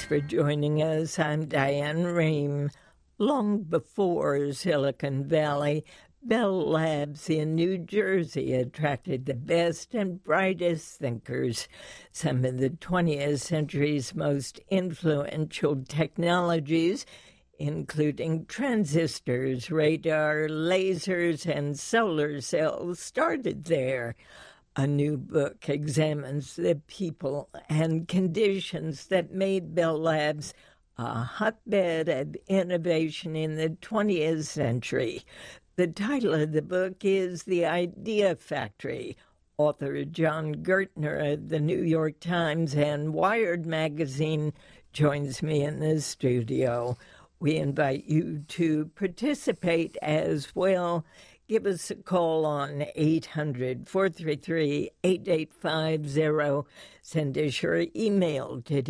for joining us. I'm Diane Rehm. Long before Silicon Valley, Bell Labs in New Jersey attracted the best and brightest thinkers. Some of the 20th century's most influential technologies, including transistors, radar, lasers, and solar cells, started there. A new book examines the people and conditions that made Bell Labs a hotbed of innovation in the 20th century. The title of the book is The Idea Factory. Author John Gertner of the New York Times and Wired magazine joins me in the studio. We invite you to participate as well. Give us a call on 800-433-8850. Send us your email to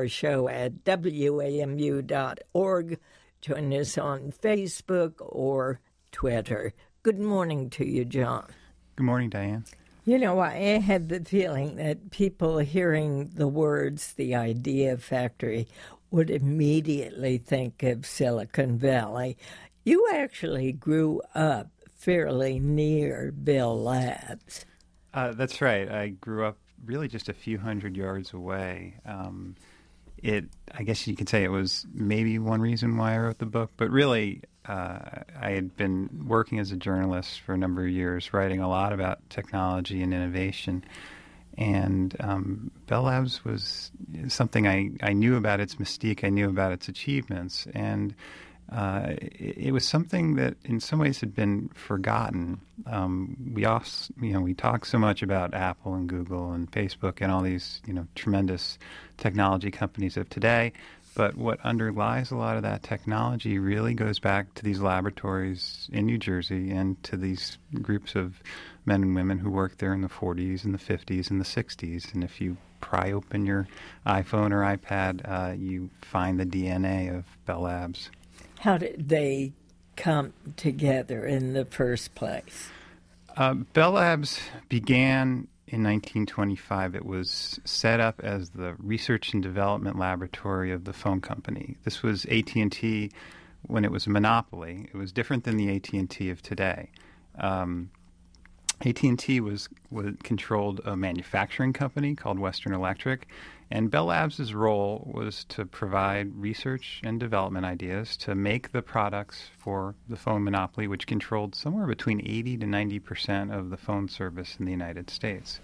drshow@wamu.org. Join us on Facebook or Twitter. Good morning to you, John. Good morning, Diane. You know, I had the feeling that people hearing the words, the Idea Factory, would immediately think of Silicon Valley. You actually grew up fairly near Bell Labs. That's right. I grew up really just a few hundred yards away. I guess you could say it was maybe one reason why I wrote the book, but really I had been working as a journalist for a number of years, writing a lot about technology and innovation. And Bell Labs was something I knew about its mystique, I knew about its achievements, and it was something that in some ways had been forgotten. We talk so much about Apple and Google and Facebook and all these, tremendous technology companies of today. But what underlies a lot of that technology really goes back to these laboratories in New Jersey and to these groups of men and women who worked there in the 40s and the 50s and the 60s. And if you pry open your iPhone or iPad, you find the DNA of Bell Labs. How did they come together in the first place? Bell Labs began in 1925. It was set up as the research and development laboratory of the phone company. This was AT&T when it was a monopoly. It was different than the AT&T of today. AT&T was controlled a manufacturing company called Western Electric, and Bell Labs' role was to provide research and development ideas to make the products for the phone monopoly, which controlled somewhere between 80 to 90% of the phone service in the United States.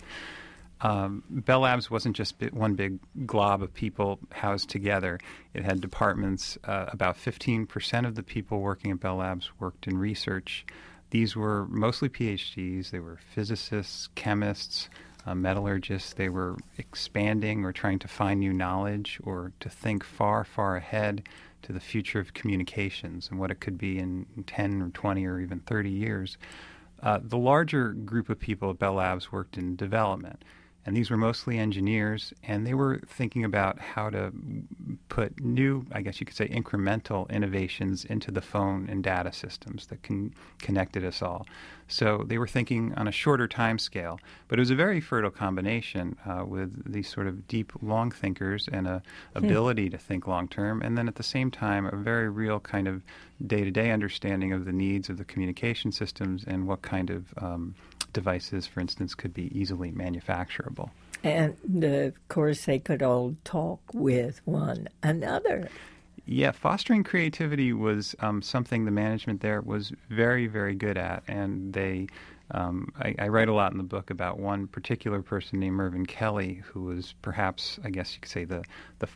Bell Labs wasn't just one big glob of people housed together. It had departments. About 15% of the people working at Bell Labs worked in research. These were mostly PhDs. They were physicists, chemists, metallurgists. They were expanding or trying to find new knowledge or to think far, far ahead to the future of communications and what it could be in 10 or 20 or even 30 years. The larger group of people at Bell Labs worked in development. And these were mostly engineers, and they were thinking about how to put new, I guess you could say, incremental innovations into the phone and data systems that connected us all. So they were thinking on a shorter time scale, but it was a very fertile combination with these sort of deep, long thinkers and a ability to think long term, and then at the same time a very real kind of day-to-day understanding of the needs of the communication systems and what kind of devices, for instance, could be easily manufacturable. And, of course, they could all talk with one another. Yeah, fostering creativity was something the management there was very, very good at. And they, I write a lot in the book about one particular person named Mervyn Kelly, who was perhaps, I guess you could say, the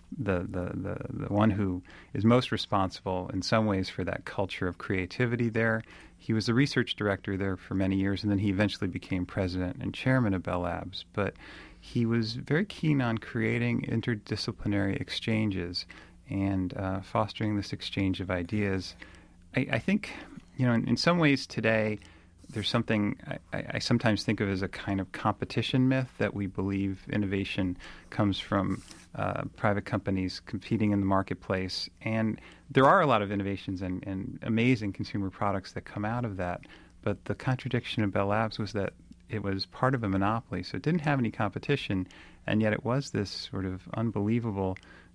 one who is most responsible in some ways for that culture of creativity there. He was the research director there for many years, and then he eventually became president and chairman of Bell Labs. But he was very keen on creating interdisciplinary exchanges and fostering this exchange of ideas. I think, in some ways today, there's something I sometimes think of as a kind of competition myth that we believe innovation comes from private companies competing in the marketplace. And there are a lot of innovations and amazing consumer products that come out of that. But the contradiction of Bell Labs was that it was part of a monopoly, so it didn't have any competition, and yet it was this sort of unbelievable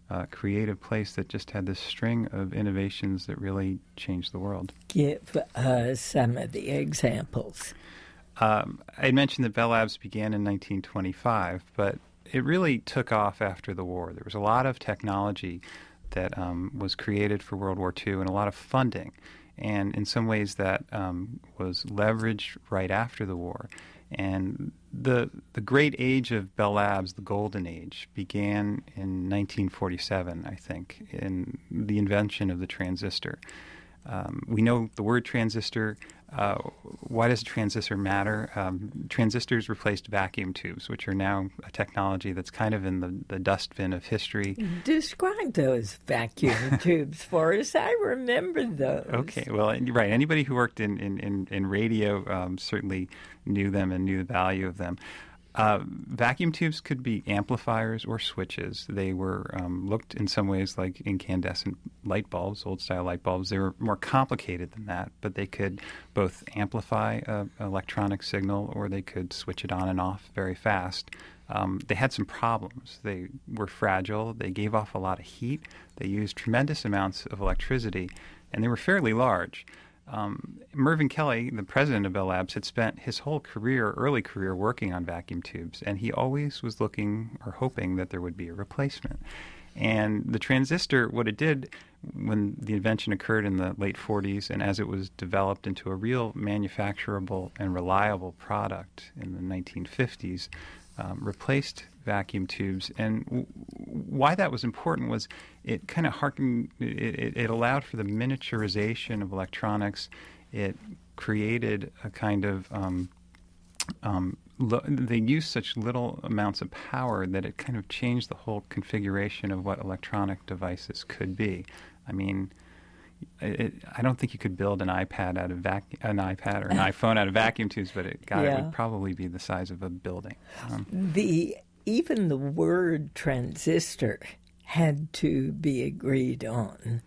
creative place that just had this string of innovations that really changed the world. Give us some of the examples. I mentioned that Bell Labs began in 1925, but it really took off after the war. There was a lot of technology that was created for World War II and a lot of funding. And in some ways that was leveraged right after the war. And the great age of Bell Labs, the golden age, began in 1947, I think, in the invention of the transistor. We know the word transistor. Why does a transistor matter? Transistors replaced vacuum tubes, which are now a technology that's kind of in the dustbin of history. Describe those vacuum tubes for us. I remember those. Okay, well, right. Anybody who worked in radio certainly knew them and knew the value of them. Vacuum tubes could be amplifiers or switches. They were looked in some ways like incandescent light bulbs, old-style light bulbs. They were more complicated than that, but they could both amplify an electronic signal or they could switch it on and off very fast. They had some problems. They were fragile. They gave off a lot of heat. They used tremendous amounts of electricity, and they were fairly large. Mervyn Kelly, the president of Bell Labs, had spent his whole early career working on vacuum tubes, and he always was looking or hoping that there would be a replacement. And the transistor, what it did when the invention occurred in the late 40s and as it was developed into a real manufacturable and reliable product in the 1950s, replaced vacuum tubes. And why that was important was it kind of it allowed for the miniaturization of electronics. It created a kind of, they used such little amounts of power that it kind of changed the whole configuration of what electronic devices could be. I mean, I don't think you could build an iPad or an iPhone out of vacuum tubes, but it would probably be the size of a building. Even the word transistor had to be agreed on.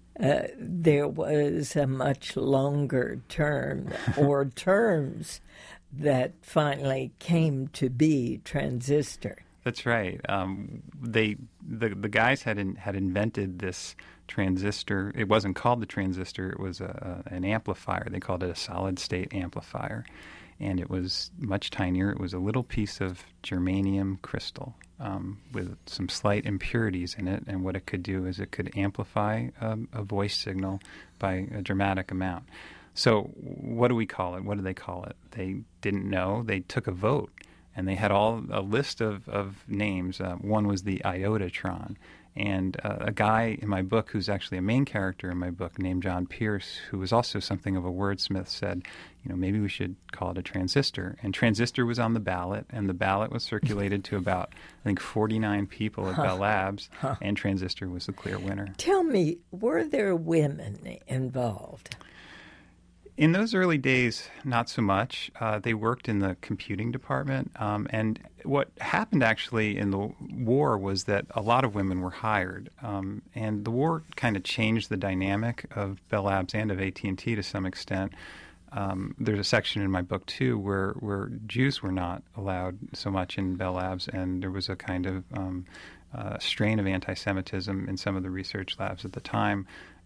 There was a much longer term or terms that finally came to be transistor. That's right. The guys had invented this transistor. It wasn't called the transistor. It was an amplifier. They called it a solid-state amplifier. And it was much tinier. It was a little piece of germanium crystal with some slight impurities in it. And what it could do is it could amplify a voice signal by a dramatic amount. So what do we call it? What do they call it? They didn't know. They took a vote. And they had a list of names. One was the Iotatron. And a guy in my book who's actually a main character in my book named John Pierce, who was also something of a wordsmith, said, maybe we should call it a transistor. And transistor was on the ballot, and the ballot was circulated to about, 49 people at Bell Labs, and transistor was the clear winner. Tell me, were there women involved? In those early days, not so much. They worked in the computing department. And what happened actually in the war was that a lot of women were hired. And the war kind of changed the dynamic of Bell Labs and of AT&T to some extent. There's a section in my book, too, where Jews were not allowed so much in Bell Labs. And there was a kind of strain of anti-Semitism in some of the research labs at the time.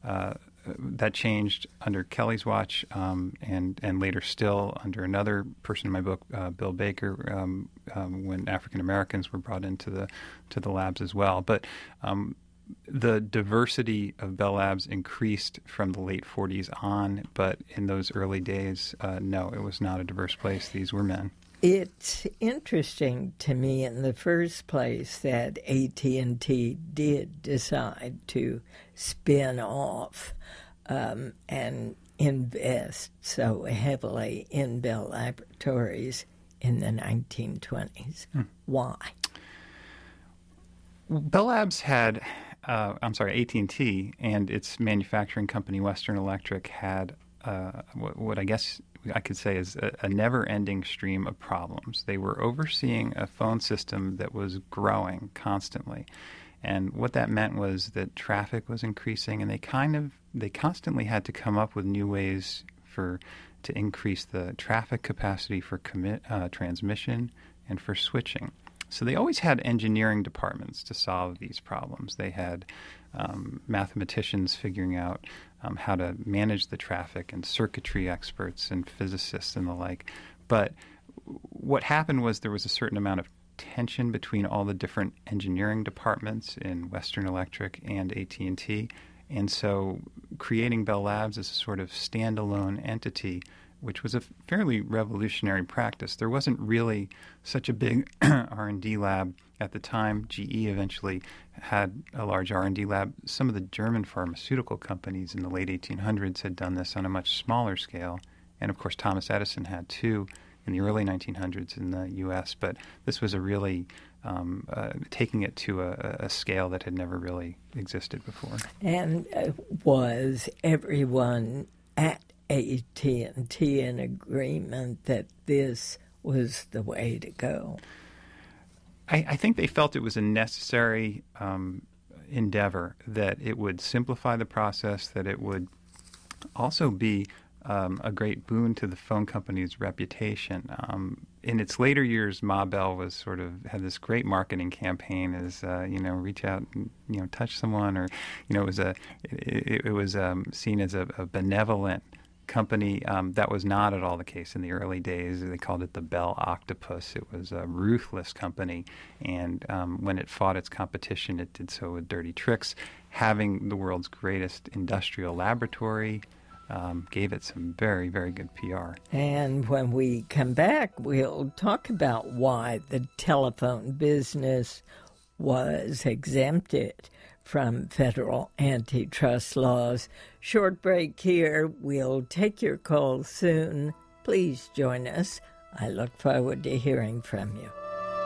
That changed under Kelly's watch, and later still under another person in my book, Bill Baker, when African Americans were brought into the labs as well. But the diversity of Bell Labs increased from the late 40s on, but in those early days, no, it was not a diverse place. These were men. It's interesting to me in the first place that AT&T did decide to spin off and invest so heavily in Bell Laboratories in the 1920s. Why? Bell Labs had, AT&T and its manufacturing company, Western Electric, had what I guess I could say is a never-ending stream of problems. They were overseeing a phone system that was growing constantly. And what that meant was that traffic was increasing, and they constantly had to come up with new ways to increase the traffic capacity for transmission and for switching. So they always had engineering departments to solve these problems. They had mathematicians figuring out how to manage the traffic, and circuitry experts and physicists and the like. But what happened was there was a certain amount of tension between all the different engineering departments in Western Electric and AT&T. And so creating Bell Labs as a sort of standalone entity, which was a fairly revolutionary practice. There wasn't really such a big R&D lab at the time. GE eventually had a large R&D lab. Some of the German pharmaceutical companies in the late 1800s had done this on a much smaller scale. And, of course, Thomas Edison had too in the early 1900s in the U.S. But this was a really taking it to a scale that had never really existed before. And was everyone at AT&T in agreement that this was the way to go? I think they felt it was a necessary endeavor, that it would simplify the process, that it would also be a great boon to the phone company's reputation. In its later years, Ma Bell was had this great marketing campaign as reach out and touch someone, or it was seen as a benevolent company. That was not at all the case in the early days. They called it the Bell Octopus. It was a ruthless company, and when it fought its competition, it did so with dirty tricks. Having the world's greatest industrial laboratory gave it some very, very good PR. And when we come back, we'll talk about why the telephone business was exempted from federal antitrust laws. Short break here. We'll take your calls soon. Please join us. I look forward to hearing from you.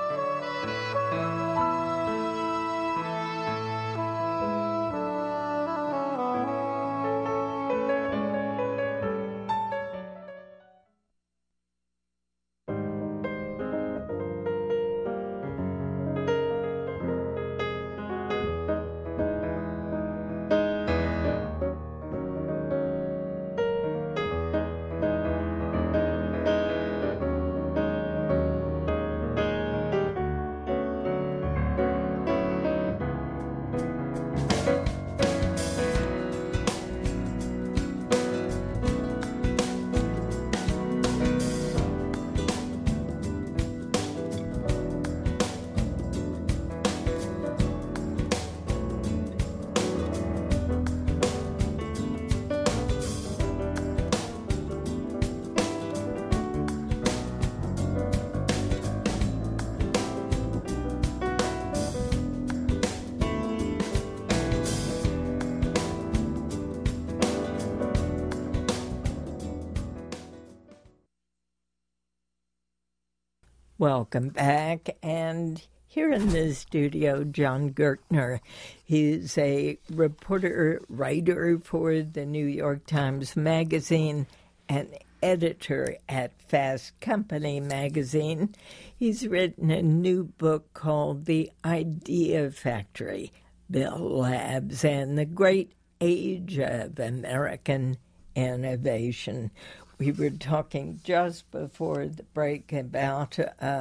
Welcome back, and here in the studio, John Gertner. He's a reporter, writer for the New York Times Magazine, and editor at Fast Company magazine. He's written a new book called The Idea Factory, Bell Labs, and the Great Age of American Innovation. We were talking just before the break about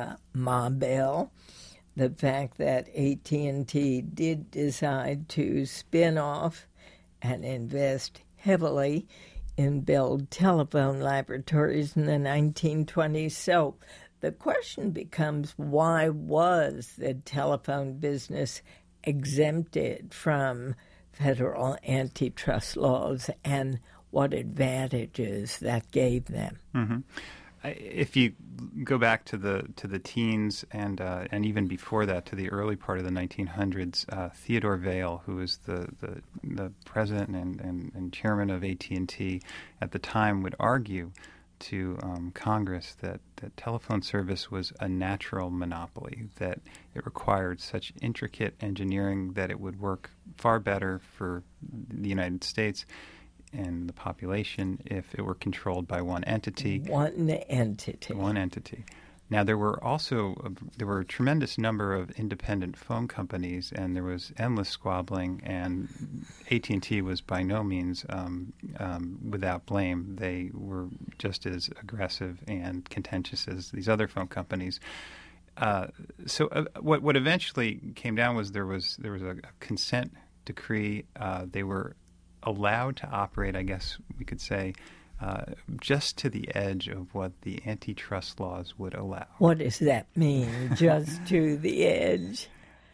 Ma Bell, the fact that AT&T did decide to spin off and invest heavily in Bell Telephone Laboratories in the 1920s. So the question becomes, why was the telephone business exempted from federal antitrust laws, and what advantages that gave them? Mm-hmm. If you go back to the teens and even before that, to the early part of the 1900s, Theodore Vail, who was the president and chairman of AT&T at the time, would argue to Congress that telephone service was a natural monopoly, that it required such intricate engineering that it would work far better for the United States and the population if it were controlled by one entity. One entity. Now, there were a tremendous number of independent phone companies, and there was endless squabbling, and AT&T was by no means without blame. They were just as aggressive and contentious as these other phone companies. What eventually came down was there was a consent decree. They were allowed to operate, I guess we could say, just to the edge of what the antitrust laws would allow. What does that mean, just to the edge?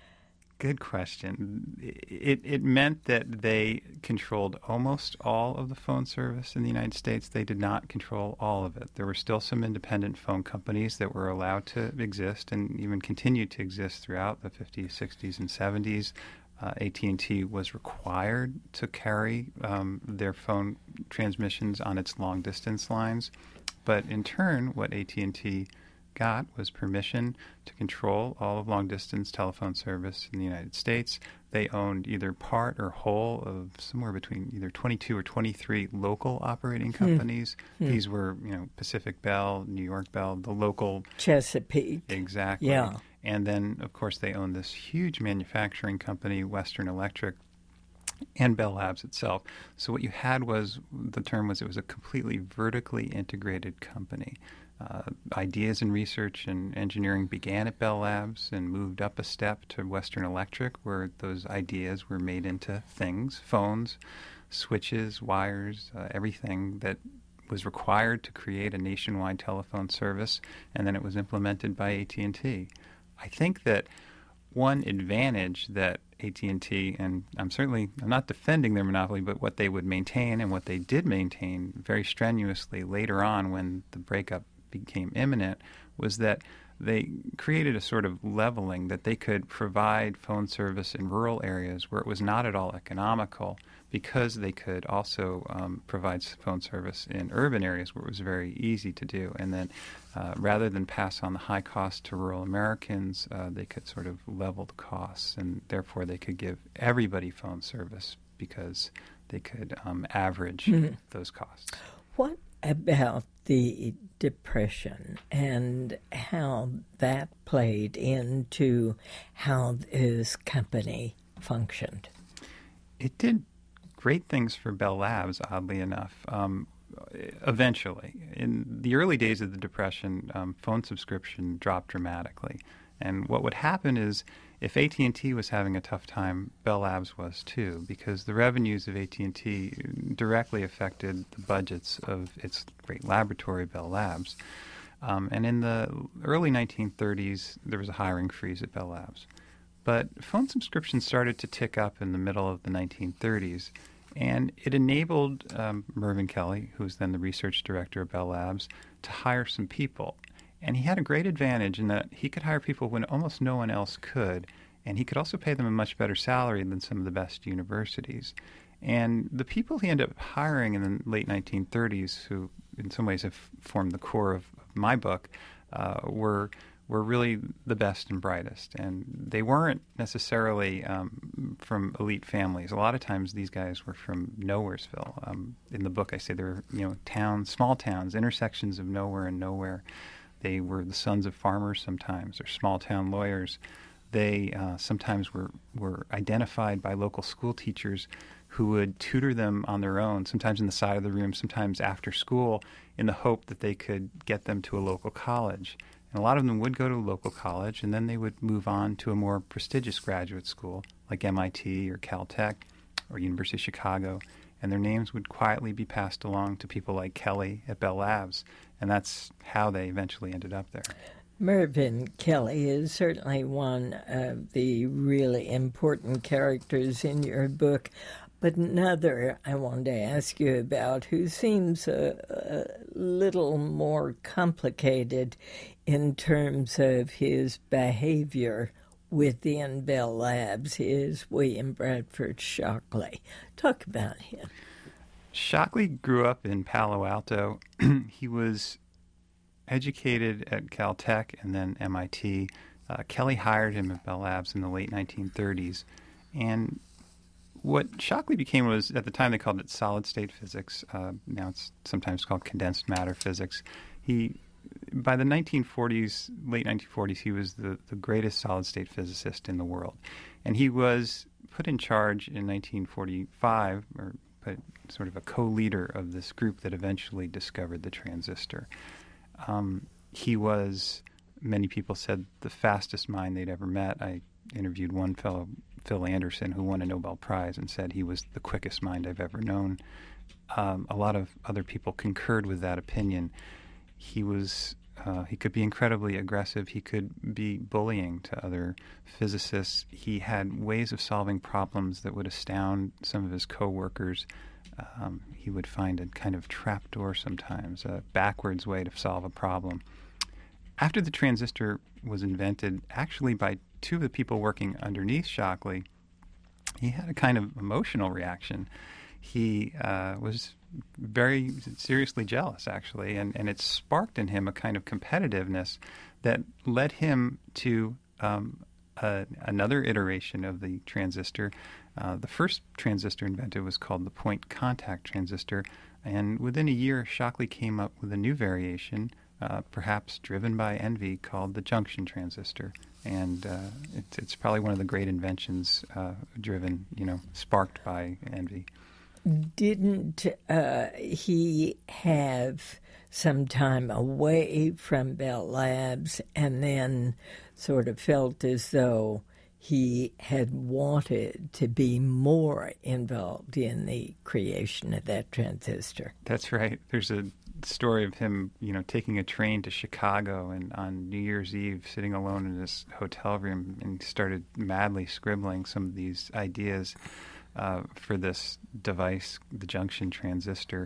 Good question. It meant that they controlled almost all of the phone service in the United States. They did not control all of it. There were still some independent phone companies that were allowed to exist and even continued to exist throughout the 50s, 60s, and 70s. AT&T was required to carry their phone transmissions on its long-distance lines. But in turn, what AT&T got was permission to control all of long-distance telephone service in the United States. They owned either part or whole of somewhere between either 22 or 23 local operating companies. These were, Pacific Bell, New York Bell, the local... Chesapeake. Exactly. Yeah. And then, of course, they owned this huge manufacturing company, Western Electric, and Bell Labs itself. So what you had was, the term was, it was a completely vertically integrated company. Ideas and research and engineering began at Bell Labs and moved up a step to Western Electric, where those ideas were made into things, phones, switches, wires, everything that was required to create a nationwide telephone service, and then it was implemented by AT&T. I think that one advantage that AT&T, and I'm not defending their monopoly, but what they would maintain and what they did maintain very strenuously later on when the breakup became imminent, was that they created a sort of leveling that they could provide phone service in rural areas where it was not at all economical, because they could also provide phone service in urban areas where it was very easy to do. And then rather than pass on the high cost to rural Americans, they could sort of level the costs, and therefore they could give everybody phone service because they could average those costs. What about the Depression and how that played into how this company functioned? It did great things for Bell Labs, oddly enough. Eventually, in the early days of the Depression, phone subscription dropped dramatically. And what would happen is, if AT&T was having a tough time, Bell Labs was too, because the revenues of AT&T directly affected the budgets of its great laboratory, Bell Labs. And in the early 1930s, there was a hiring freeze at Bell Labs. But phone subscriptions started to tick up in the middle of the 1930s, and it enabled Mervyn Kelly, who was then the research director of Bell Labs, to hire some people. And he had a great advantage in that he could hire people when almost no one else could, and he could also pay them a much better salary than some of the best universities. And the people he ended up hiring in the late 1930s, who in some ways have formed the core of my book, were really the best and brightest. And they weren't necessarily from elite families. A lot of times these guys were from Nowheresville. In the book I say they were towns, small towns, intersections of nowhere and nowhere. They were the sons of farmers sometimes, or small-town lawyers. They sometimes were identified by local school teachers who would tutor them on their own, sometimes in the side of the room, sometimes after school, in the hope that they could get them to a local college. And a lot of them would go to a local college, and then they would move on to a more prestigious graduate school, like MIT or Caltech or University of Chicago, and their names would quietly be passed along to people like Kelly at Bell Labs. And that's how they eventually ended up there. Mervyn Kelly is certainly one of the really important characters in your book. But another I wanted to ask you about, who seems a little more complicated in terms of his behavior within Bell Labs, is William Bradford Shockley. Talk about him. Shockley grew up in Palo Alto. He was educated at Caltech and then MIT. Kelly hired him at Bell Labs in the late 1930s. And what Shockley became was, at the time they called it solid-state physics. Now it's sometimes called condensed matter physics. By the 1940s, late 1940s, he was the greatest solid-state physicist in the world. And he was put in charge in 1945, or sort of a co-leader of this group that eventually discovered the transistor. He was many people said the fastest mind they'd ever met. I interviewed one fellow, Phil Anderson, who won a Nobel Prize, and said he was the quickest mind I've ever known. A lot of other people concurred with that opinion. He could be incredibly aggressive. He could be bullying to other physicists. He had ways of solving problems that would astound some of his coworkers. He would find a kind of trapdoor sometimes, a backwards way to solve a problem. After the transistor was invented, actually by two of the people working underneath Shockley, he had a kind of emotional reaction. He was very seriously jealous, actually, and it sparked in him a kind of competitiveness that led him to another iteration of the transistor. The first transistor invented was called the point contact transistor, and within a year, Shockley came up with a new variation, perhaps driven by envy, called the junction transistor. And it's probably one of the great inventions sparked by envy. Didn't he have some time away from Bell Labs and then sort of felt as though he had wanted to be more involved in the creation of that transistor? That's right. There's a story of him, taking a train to Chicago and on New Year's Eve sitting alone in his hotel room and started madly scribbling some of these ideas for this device, the junction transistor,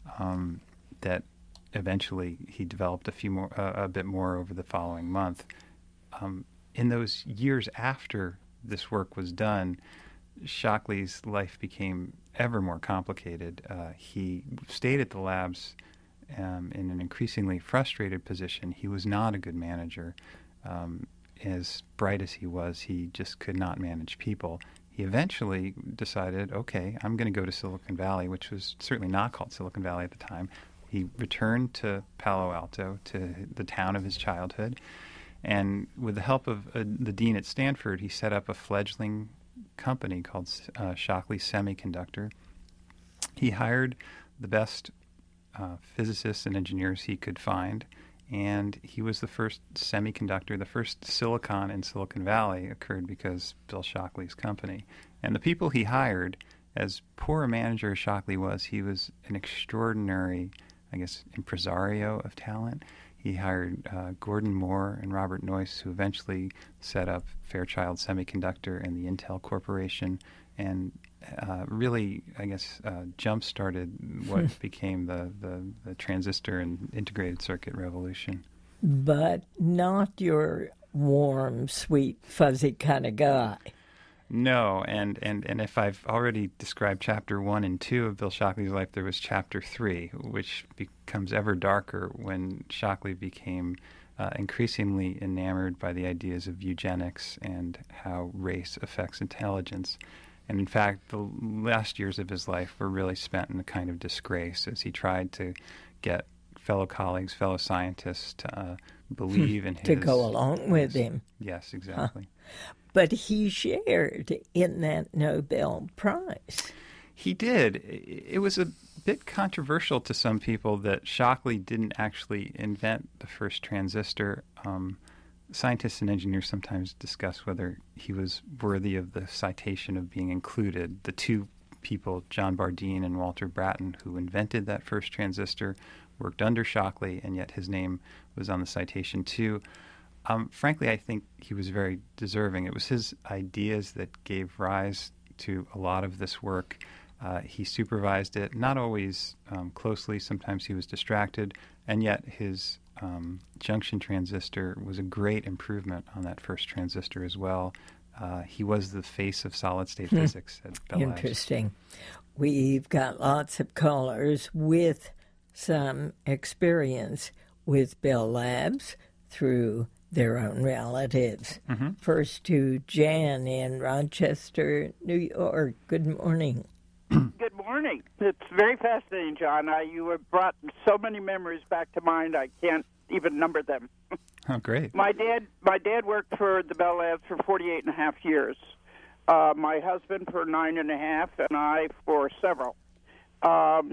that eventually he developed a bit more over the following month. In those years after this work was done, Shockley's life became ever more complicated. He stayed at the labs in an increasingly frustrated position. He was not a good manager. As bright as he was, he just could not manage people. He eventually decided, okay, I'm going to go to Silicon Valley, which was certainly not called Silicon Valley at the time. He returned to Palo Alto, to the town of his childhood, and with the help of the dean at Stanford, he set up a fledgling company called Shockley Semiconductor. He hired the best physicists and engineers he could find, and he was the first semiconductor. The first silicon in Silicon Valley occurred because Bill Shockley's company. And the people he hired, as poor a manager as Shockley was, he was an extraordinary, impresario of talent. He hired Gordon Moore and Robert Noyce, who eventually set up Fairchild Semiconductor and the Intel Corporation, and really, jump-started what became the transistor and integrated circuit revolution. But not your warm, sweet, fuzzy kind of guy. No, and if I've already described Chapter 1 and 2 of Bill Shockley's life, there was Chapter 3, which becomes ever darker when Shockley became increasingly enamored by the ideas of eugenics and how race affects intelligence. And in fact, the last years of his life were really spent in a kind of disgrace as he tried to get fellow colleagues, fellow scientists to believe in his... To go along with him. Yes, exactly. But he shared in that Nobel Prize. He did. It was a bit controversial to some people that Shockley didn't actually invent the first transistor. Scientists and engineers sometimes discuss whether he was worthy of the citation of being included. The two people, John Bardeen and Walter Brattain, who invented that first transistor, worked under Shockley, and yet his name was on the citation too. Frankly, I think he was very deserving. It was his ideas that gave rise to a lot of this work. He supervised it, not always closely. Sometimes he was distracted, and yet his junction transistor was a great improvement on that first transistor as well. He was the face of solid-state physics at Bell Labs. Interesting. We've got lots of callers with some experience with Bell Labs through their own relatives. Mm-hmm. First to Jan in Rochester, New York. Good morning. Good morning. It's very fascinating, John. You have brought so many memories back to mind, I can't even number them. Oh, great. My dad worked for the Bell Labs for 48 and a half years. My husband for 9 and a half, and I for several.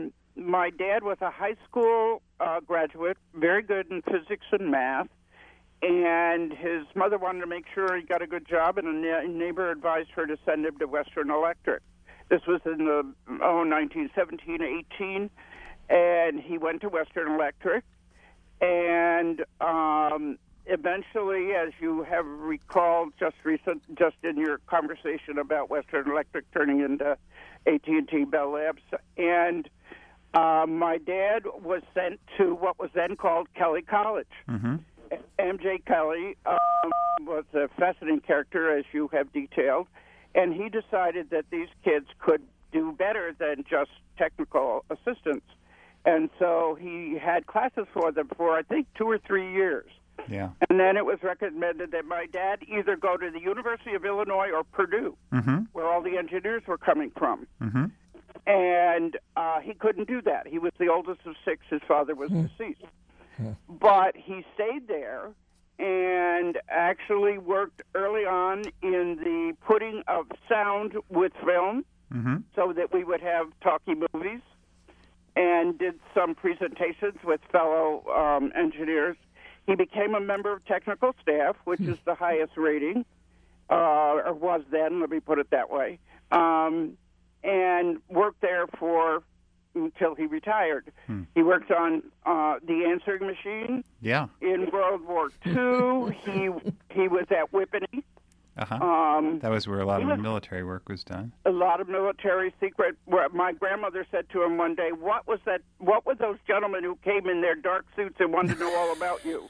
My dad was a high school graduate, very good in physics and math, and his mother wanted to make sure he got a good job, and a neighbor advised her to send him to Western Electric. This was in the 1917, 18, and he went to Western Electric, and eventually, as you have recalled just in your conversation about Western Electric turning into AT&T Bell Labs, and my dad was sent to what was then called Kelly College. Mm-hmm. M.J. Kelly was a fascinating character, as you have detailed, and he decided that these kids could do better than just technical assistants. And so he had classes for them for, I think, 2 or 3 years. Yeah. And then it was recommended that my dad either go to the University of Illinois or Purdue, Mm-hmm. where all the engineers were coming from. Mm-hmm. And he couldn't do that. He was the oldest of 6. His father was deceased. But he stayed there and actually worked early on in the putting of sound with film Mm-hmm. so that we would have talkie movies, and did some presentations with fellow engineers. He became a member of technical staff, which is the highest rating, or was then, let me put it that way, and worked there until he retired. He worked on the answering machine. Yeah. In World War II, he was at Whippany. Uh-huh. That was where a lot of military work was done. A lot of military secret. My grandmother said to him one day, "What was that? What were those gentlemen who came in their dark suits and wanted to know all about you?"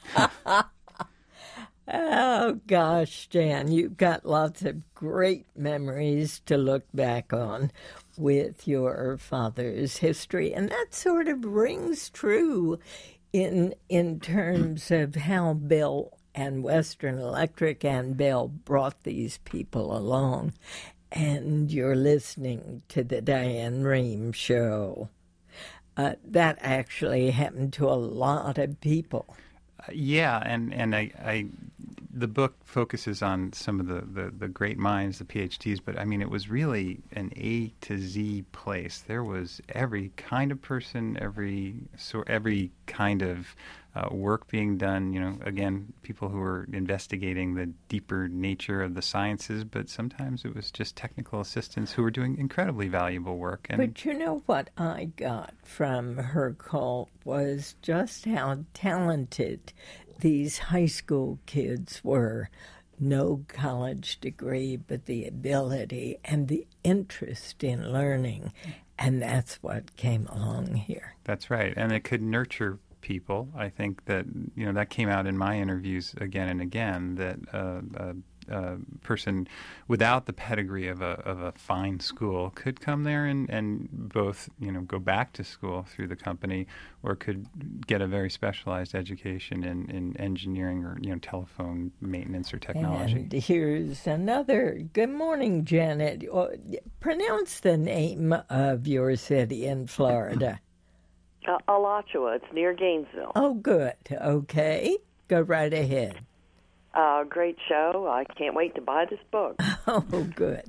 Oh, gosh, Jan, you've got lots of great memories to look back on with your father's history, and that sort of rings true in terms of how Bell and Western Electric and Bell brought these people along. And you're listening to the Diane Rehm Show. That actually happened to a lot of people. Yeah, and I the book focuses on some of the great minds, the PhDs, but I mean it was really an A to Z place. There was every kind of person, every kind of work being done. You know, again, people who were investigating the deeper nature of the sciences, but sometimes it was just technical assistants who were doing incredibly valuable work. But you know what I got from her call was just how talented these high school kids were. No college degree, but the ability and the interest in learning. And that's what came along here. That's right. And it could nurture people. I think that, you know, that came out in my interviews again and again, that a person without the pedigree of a fine school could come there and both, you know, go back to school through the company, or could get a very specialized education in engineering or, you know, telephone maintenance or technology. And here's another. Good morning, Janet. Pronounce the name of your city in Florida. Alachua. It's near Gainesville. Oh, good. Okay. Go right ahead. Great show. I can't wait to buy this book. Oh, good.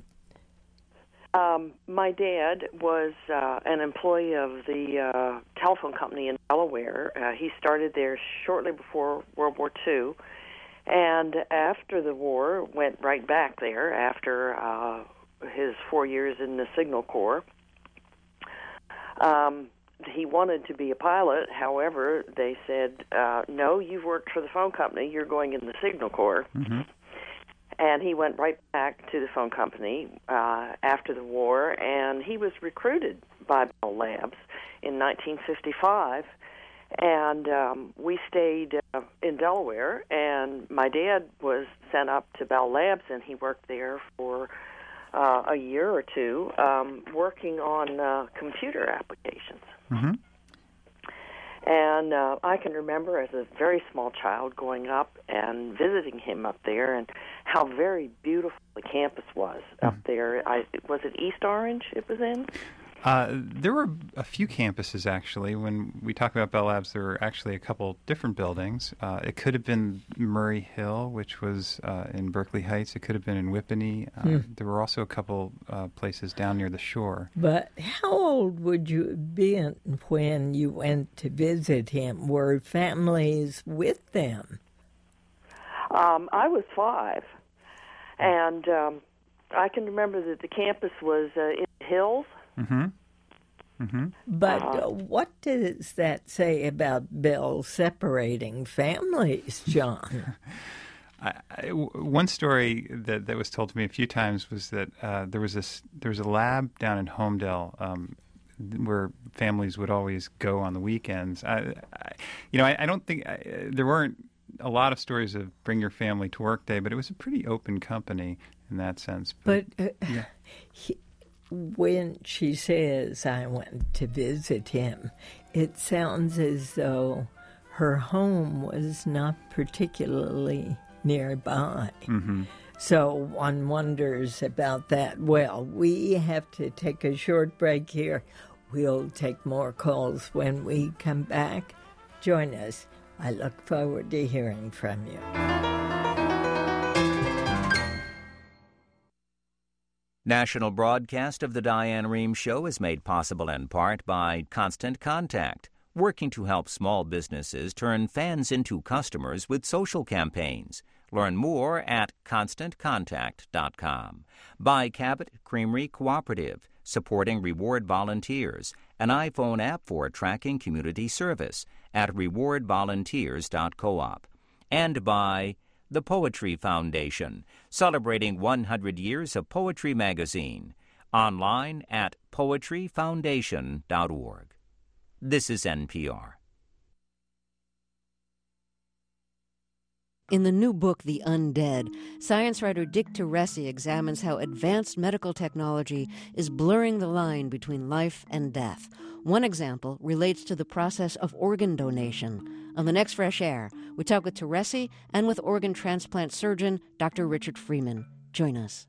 My dad was an employee of the telephone company in Delaware. He started there shortly before World War II, and after the war went right back there after his 4 years in the Signal Corps. He wanted to be a pilot. However, they said, no, you've worked for the phone company. You're going in the Signal Corps. Mm-hmm. And he went right back to the phone company after the war, and he was recruited by Bell Labs in 1955. And we stayed in Delaware, and my dad was sent up to Bell Labs, and he worked there for a year or two, working on computer applications. Mm-hmm. And I can remember as a very small child going up and visiting him up there, and how very beautiful the campus was up there. Was it East Orange it was in? There were a few campuses, actually. When we talk about Bell Labs, there were actually a couple different buildings. It could have been Murray Hill, which was in Berkeley Heights. It could have been in Whippany. There were also a couple places down near the shore. But how old would you have been when you went to visit him? Were families with them? I was 5, and I can remember that the campus was in the hills. Mm-hmm. Mm-hmm. But what does that say about Bell separating families, John? One story that was told to me a few times was that there was a lab down in Homedale where families would always go on the weekends. I don't think there weren't a lot of stories of bring your family to work day, but it was a pretty open company in that sense. But yeah. When she says, I went to visit him, it sounds as though her home was not particularly nearby. Mm-hmm. So one wonders about that. Well, we have to take a short break here. We'll take more calls when we come back. Join us. I look forward to hearing from you. National broadcast of the Diane Rehm Show is made possible in part by Constant Contact, working to help small businesses turn fans into customers with social campaigns. Learn more at ConstantContact.com. By Cabot Creamery Cooperative, supporting Reward Volunteers, an iPhone app for tracking community service at rewardvolunteers.coop. And by the Poetry Foundation, celebrating 100 years of Poetry Magazine. Online at poetryfoundation.org. This is NPR. In the new book, The Undead, science writer Dick Teresi examines how advanced medical technology is blurring the line between life and death. One example relates to the process of organ donation. On the next Fresh Air, we talk with Teresi and with organ transplant surgeon Dr. Richard Freeman. Join us.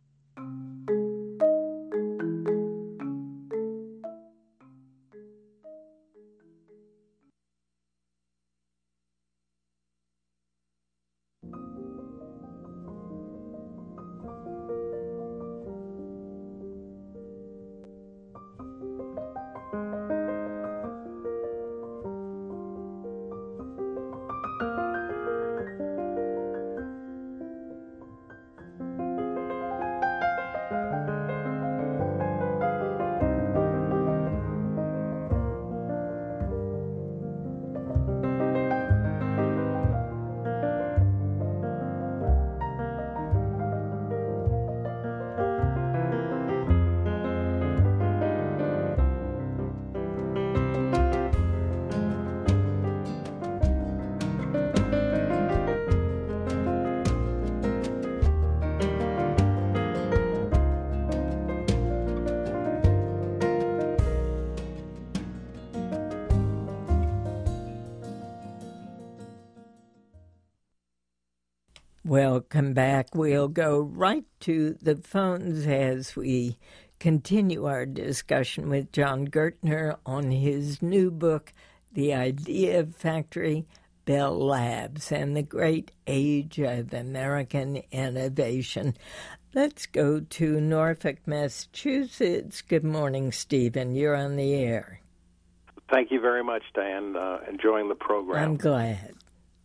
Welcome back. We'll go right to the phones as we continue our discussion with John Gertner on his new book, The Idea Factory, Bell Labs, and the Great Age of American Innovation. Let's go to Norfolk, Massachusetts. Good morning, Stephen. You're on the air. Thank you very much, Diane. Enjoying the program. I'm glad.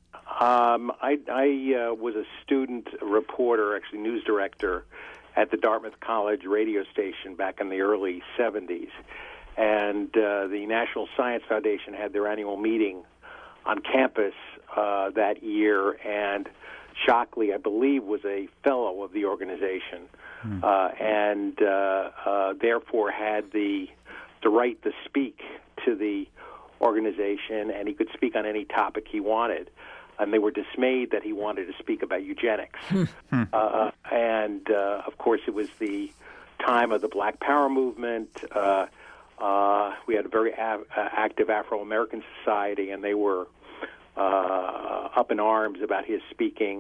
I was a student reporter, actually news director, at the Dartmouth College radio station back in the early 70s. And the National Science Foundation had their annual meeting on campus that year, and Shockley, I believe, was a fellow of the organization, and therefore had the right to speak to the organization, and he could speak on any topic he wanted. And they were dismayed that he wanted to speak about eugenics. And, of course, it was the time of the Black Power movement. We had a very active Afro-American society, and they were up in arms about his speaking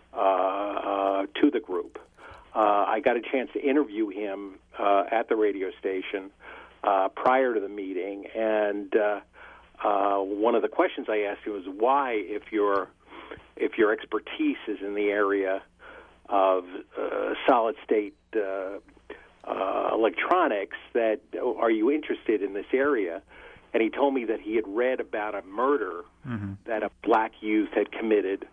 to the group. I got a chance to interview him at the radio station prior to the meeting, and one of the questions I asked him was why, if your expertise is in the area of solid state electronics, that are you interested in this area? And he told me that he had read about a murder that a black youth had committed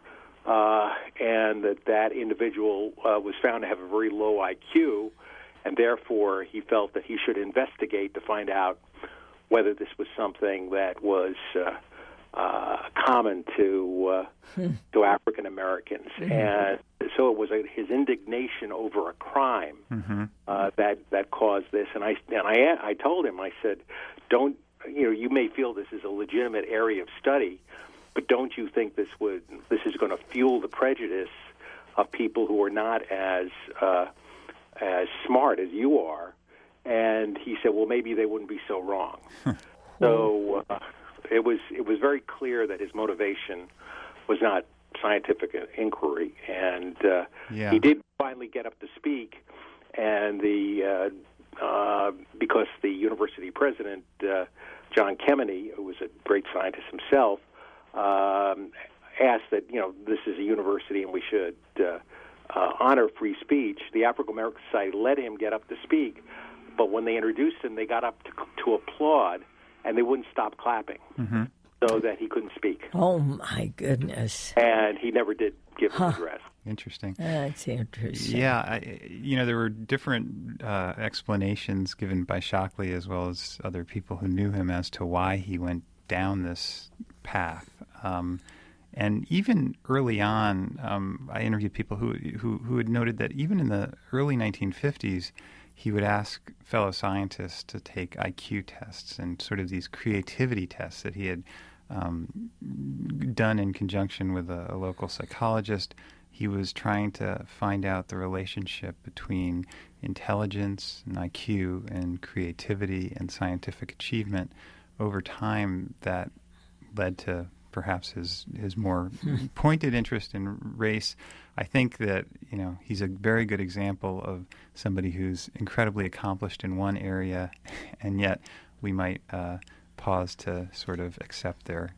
and that individual was found to have a very low IQ, and therefore he felt that he should investigate to find out whether this was something that was common to African Americans. And so it was his indignation over a crime that caused this. And I told him, I said, don't, you may feel this is a legitimate area of study, but don't you think this is going to fuel the prejudice of people who are not as smart as you are? And he said, well, maybe they wouldn't be so wrong. So it was very clear that his motivation was not scientific inquiry, and he did finally get up to speak, and because the university president, John Kemeny, who was a great scientist himself, asked that this is a university and we should honor free speech. The African American Society let him get up to speak, but when they introduced him, they got up to applaud, and they wouldn't stop clapping, so that he couldn't speak. Oh, my goodness. And he never did give an address. Interesting. That's interesting. Yeah, there were different explanations given by Shockley as well as other people who knew him as to why he went down this path. And even early on, I interviewed people who had noted that even in the early 1950s, he would ask fellow scientists to take IQ tests and sort of these creativity tests that he had done in conjunction with a local psychologist. He was trying to find out the relationship between intelligence and IQ and creativity and scientific achievement. Over time, that led to perhaps his more pointed interest in race. I think that he's a very good example of somebody who's incredibly accomplished in one area, and yet we might pause to sort of accept their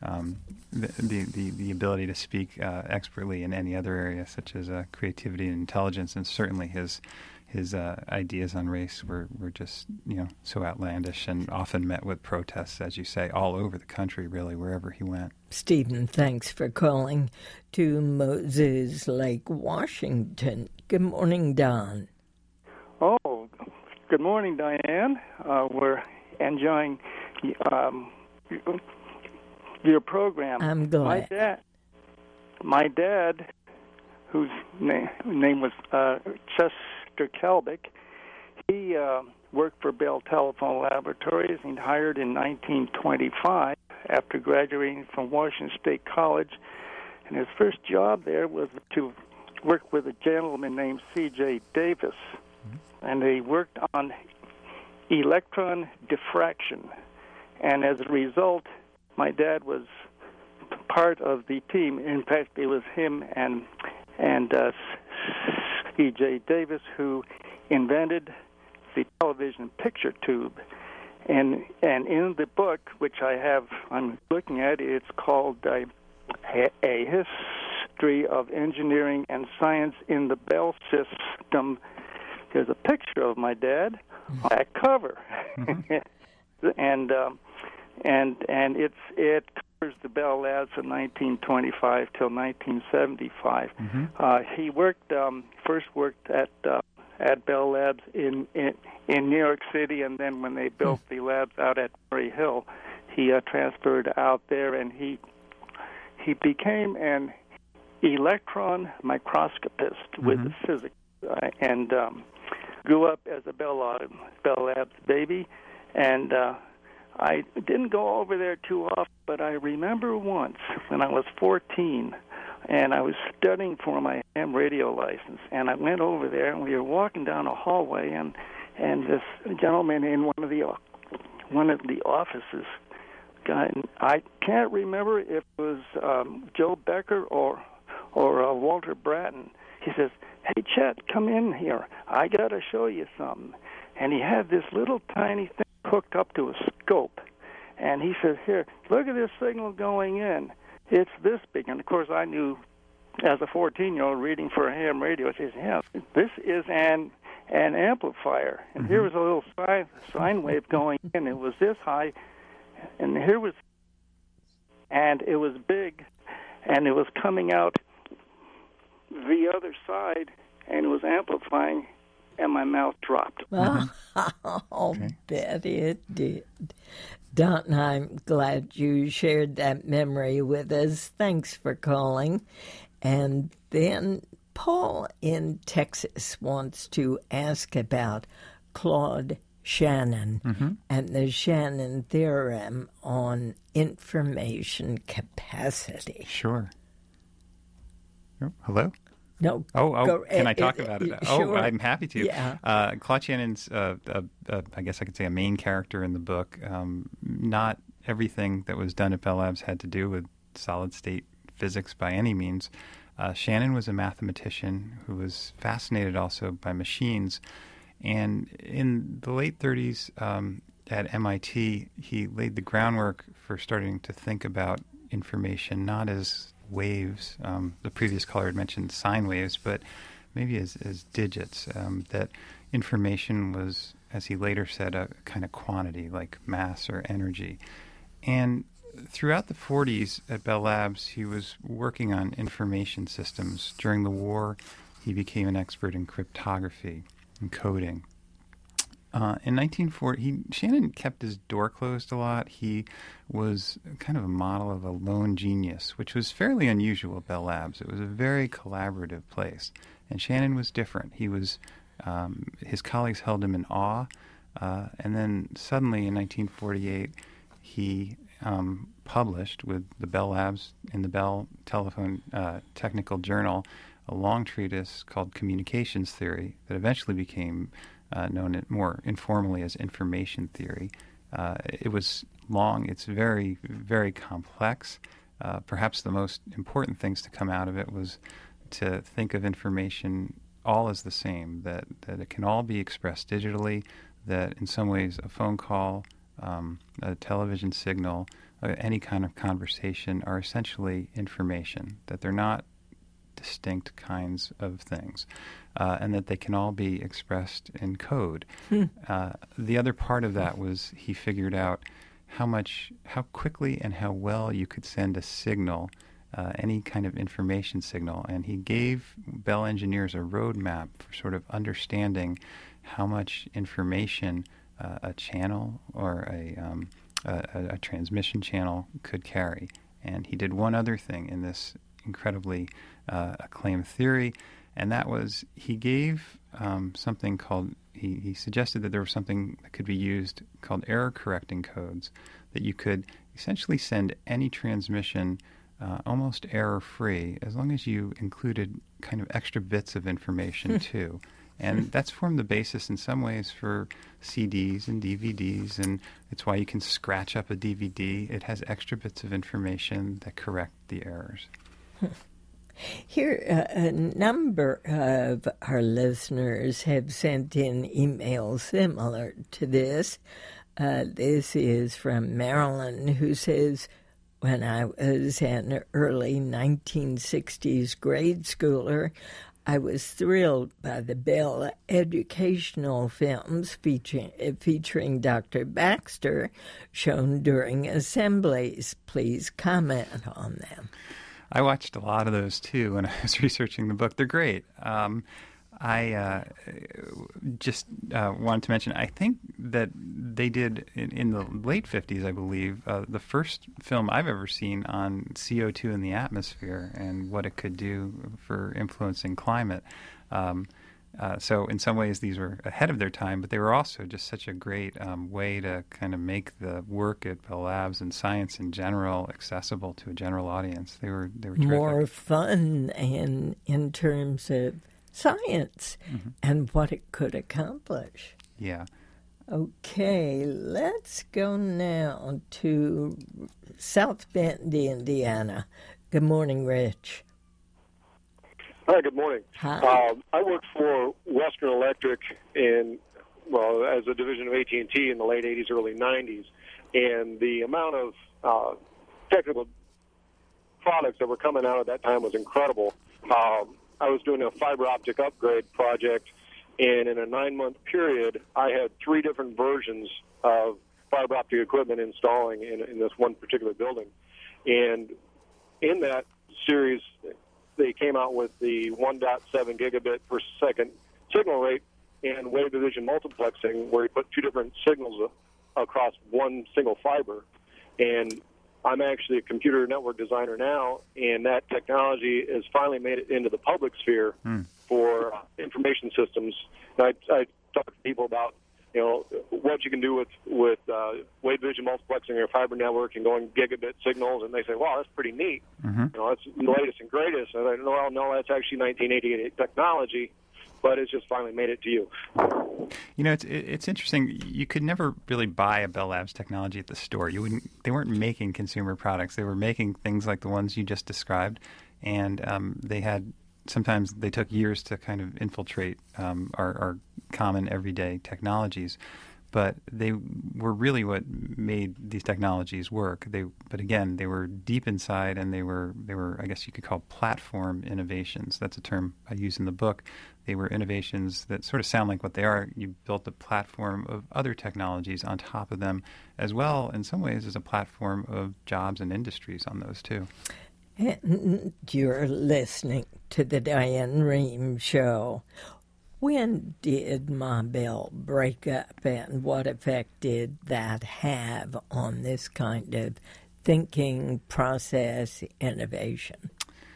the ability to speak expertly in any other area, such as creativity and intelligence, and certainly his ideas on race were just so outlandish and often met with protests, as you say, all over the country, really, wherever he went. Stephen, thanks for calling to Moses Lake, Washington. Good morning, Don. Oh, good morning, Diane. We're enjoying your program. I'm glad. My dad, whose name was Chester Kelbick, he worked for Bell Telephone Laboratories and hired in 1925 after graduating from Washington State College. And his first job there was to work with a gentleman named C.J. Davis. And he worked on electron diffraction. And as a result, my dad was part of the team. In fact, it was him and C.J. Davis who invented the television picture tube. And in the book, which I'm looking at, it's called A History of Engineering and Science in the Bell System. There's a picture of my dad on that cover. and it covers the Bell Labs from 1925 till 1975. He first worked at Bell Labs in New York City, and then when they built the labs out at Murray Hill, he transferred out there, and he became an electron microscopist with physics, and grew up as a Bell Labs baby, and I didn't go over there too often, but I remember once when I was 14, and I was studying for my ham radio license, and I went over there, and we were walking down a hallway, and this gentleman in one of the offices, I can't remember if it was Joe Becker or Walter Bratton. He says, "Hey, Chet, come in here. I got to show you something." And he had this little tiny thing hooked up to a scope. And he says, "Here, look at this signal going in. It's this big." And, of course, I knew as a 14-year-old reading for a ham radio, I says, "Yeah, this is an amplifier." And here was a little sine wave going in. It was this high. And it was big. And it was coming out the other side, and it was amplifying, and my mouth dropped. I'll bet it did. Don, I'm glad you shared that memory with us. Thanks for calling. And then Paul in Texas wants to ask about Claude Shannon and the Shannon theorem on information capacity. Sure. Oh, hello? No. Can I talk about it? Sure. Oh, I'm happy to. Yeah. Claude Shannon's, I guess I could say, a main character in the book. Not everything that was done at Bell Labs had to do with solid-state physics by any means. Shannon was a mathematician who was fascinated also by machines. And in the late 30s at MIT, he laid the groundwork for starting to think about information not as waves. The previous caller had mentioned sine waves, but maybe as digits. That information was, as he later said, a kind of quantity like mass or energy. And throughout the 40s at Bell Labs, he was working on information systems. During the war, he became an expert in cryptography and coding. In 1940, Shannon kept his door closed a lot. He was kind of a model of a lone genius, which was fairly unusual at Bell Labs. It was a very collaborative place, and Shannon was different. He was, his colleagues held him in awe, and then suddenly in 1948, he published with the Bell Labs in the Bell Telephone Technical Journal a long treatise called Communications Theory that eventually became known more informally as information theory. It was long. It's very, very complex. Perhaps the most important things to come out of it was to think of information all as the same, that it can all be expressed digitally, that in some ways a phone call, a television signal, any kind of conversation are essentially information, that they're not distinct kinds of things, and that they can all be expressed in code. The other part of that was he figured out how quickly and how well you could send a signal, any kind of information signal, and he gave Bell engineers a roadmap for sort of understanding how much information a channel or a transmission channel could carry. And he did one other thing in this incredibly acclaimed theory, and that was he gave something called, he suggested that there was something that could be used called error-correcting codes, that you could essentially send any transmission almost error-free as long as you included kind of extra bits of information too. And that's formed the basis in some ways for CDs and DVDs, and it's why you can scratch up a DVD. It has extra bits of information that correct the errors. Here, a number of our listeners have sent in emails similar to this. This is from Marilyn, who says, when I was an early 1960s grade schooler, I was thrilled by the Bell educational films featuring Dr. Baxter shown during assemblies. Please comment on them. I watched a lot of those, too, when I was researching the book. They're great. I just wanted to mention, I think that they did, in the late 50s, I believe, the first film I've ever seen on CO2 in the atmosphere and what it could do for influencing climate. So in some ways these were ahead of their time, but they were also just such a great way to kind of make the work at Bell Labs and science in general accessible to a general audience. They were terrific. More fun and in terms of science and what it could accomplish. Yeah. Okay, let's go now to South Bend, Indiana. Good morning, Rich. Hi, good morning. Hi. I worked for Western Electric as a division of AT&T in the late 80s, early 90s, and the amount of technical products that were coming out at that time was incredible. I was doing a fiber optic upgrade project, and in a 9-month period, I had 3 different versions of fiber optic equipment installing in this one particular building. And in that series, they came out with the 1.7 gigabit per second signal rate and wave division multiplexing, where you put two different signals across one single fiber. And I'm actually a computer network designer now, and that technology has finally made it into the public sphere for information systems. And I talk to people about, what you can do with wave division multiplexing or fiber network and going gigabit signals, and they say, wow, that's pretty neat. That's the latest and greatest. And I say, well, no, that's actually 1988 technology, but it's just finally made it to you. It's interesting. You could never really buy a Bell Labs technology at the store. They weren't making consumer products. They were making things like the ones you just described, and sometimes they took years to kind of infiltrate our common everyday technologies. But they were really what made these technologies work. But again, they were deep inside, and they were, I guess you could call, platform innovations. That's a term I use in the book. They were innovations that sort of sound like what they are. You built a platform of other technologies on top of them, as well, in some ways, as a platform of jobs and industries on those too. And you're listening to the Diane Rehm Show. When did Ma Bell break up, and what effect did that have on this kind of thinking, process, innovation?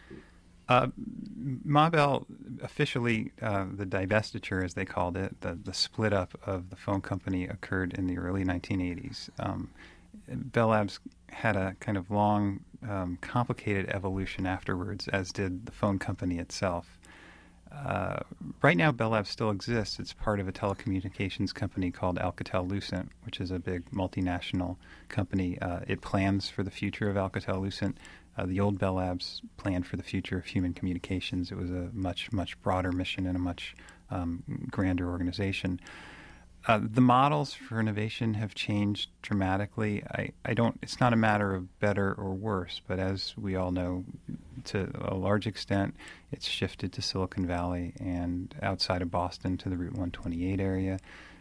Ma Bell, officially, the divestiture, as they called it, the split up of the phone company occurred in the early 1980s. Bell Labs had a kind of long, complicated evolution afterwards, as did the phone company itself. Right now, Bell Labs still exists. It's part of a telecommunications company called Alcatel-Lucent, which is a big multinational company. It plans for the future of Alcatel-Lucent. The old Bell Labs planned for the future of human communications. It was a much, much broader mission and a much grander organization. The models for innovation have changed dramatically. It's not a matter of better or worse, but as we all know, to a large extent, it's shifted to Silicon Valley and outside of Boston to the Route 128 area.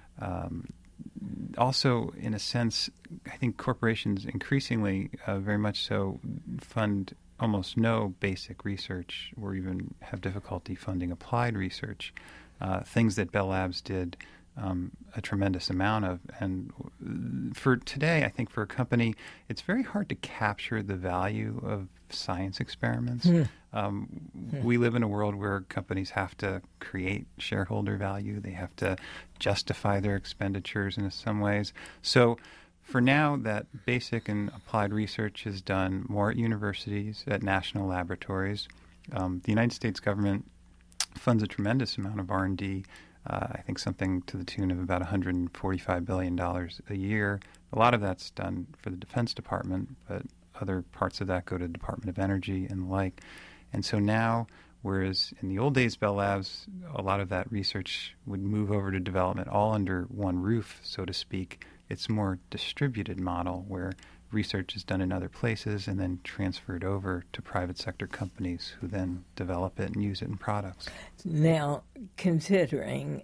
Also, in a sense, I think corporations increasingly, very much so, fund almost no basic research or even have difficulty funding applied research, things that Bell Labs did a tremendous amount of. And for today, I think for a company, it's very hard to capture the value of science experiments. We live in a world where companies have to create shareholder value. They have to justify their expenditures in some ways. So for now, that basic and applied research is done more at universities, at national laboratories. The United States government funds a tremendous amount of R&D. I think something to the tune of about $145 billion a year. A lot of that's done for the Defense Department, but other parts of that go to the Department of Energy and the like. And so now, whereas in the old days, Bell Labs, a lot of that research would move over to development all under one roof, so to speak. It's a more distributed model where research is done in other places and then transferred over to private sector companies who then develop it and use it in products. Now, considering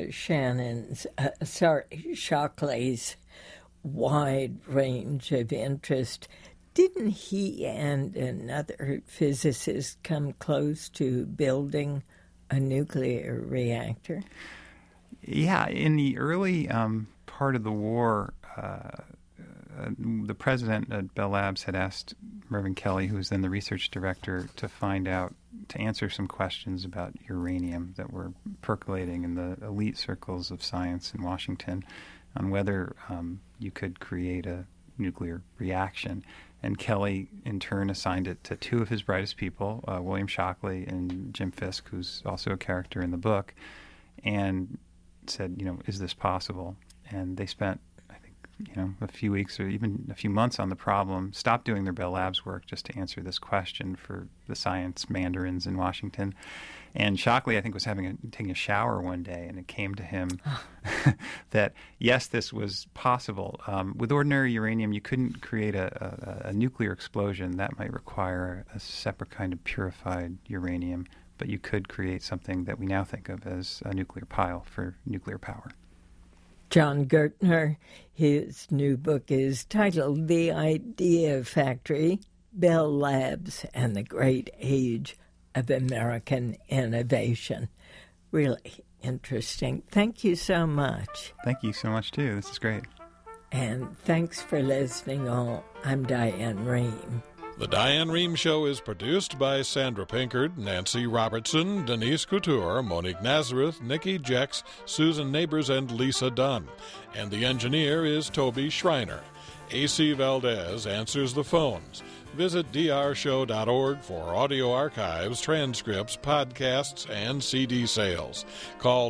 Shockley's wide range of interest, didn't he and another physicist come close to building a nuclear reactor? Yeah, in the early part of the war, the president at Bell Labs had asked Mervyn Kelly, who was then the research director, to answer some questions about uranium that were percolating in the elite circles of science in Washington on whether you could create a nuclear reaction. And Kelly, in turn, assigned it to two of his brightest people, William Shockley and Jim Fisk, who's also a character in the book, and said, is this possible? And they spent a few weeks or even a few months on the problem, stopped doing their Bell Labs work just to answer this question for the science mandarins in Washington. And Shockley, I think, was taking a shower one day, and it came to him that, yes, this was possible. With ordinary uranium, you couldn't create a nuclear explosion. That might require a separate kind of purified uranium, but you could create something that we now think of as a nuclear pile for nuclear power. John Gertner, his new book is titled The Idea Factory, Bell Labs and the Great Age of American innovation. Really interesting. Thank you so much. Thank you so much, too. This is great. And thanks for listening, all. I'm Diane Rehm. The Diane Rehm Show is produced by Sandra Pinkard, Nancy Robertson, Denise Couture, Monique Nazareth, Nikki Jex, Susan Neighbors, and Lisa Dunn. And the engineer is Toby Schreiner. A.C. Valdez answers the phones. Visit drshow.org for audio archives, transcripts, podcasts, and CD sales. Call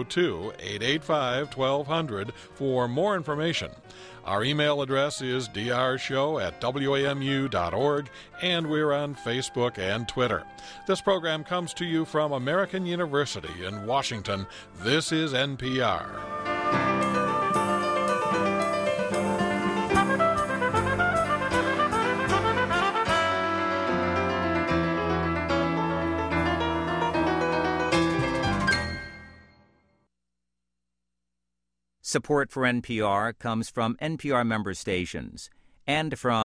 202-885-1200 for more information. Our email address is drshow@wamu.org, and we're on Facebook and Twitter. This program comes to you from American University in Washington. This is NPR. Support for NPR comes from NPR member stations and from